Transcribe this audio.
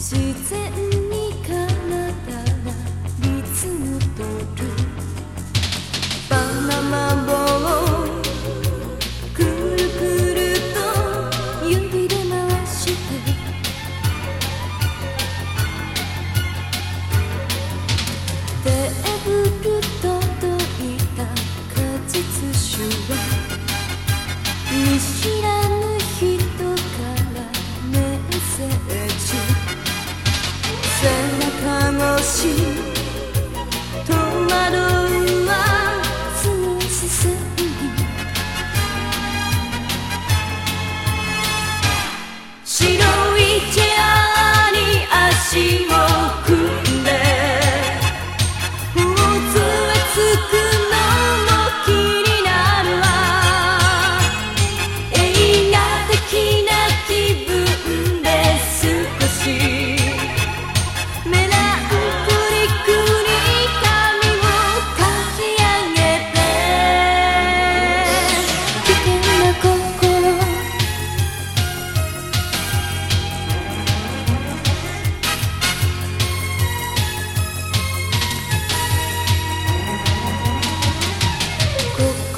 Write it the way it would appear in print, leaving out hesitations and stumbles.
自然に体がリズムとるバナナ棒をくるくると指で回してテーブル届いた果実酒は見知らぬ人からメッセージ背中越し戸惑う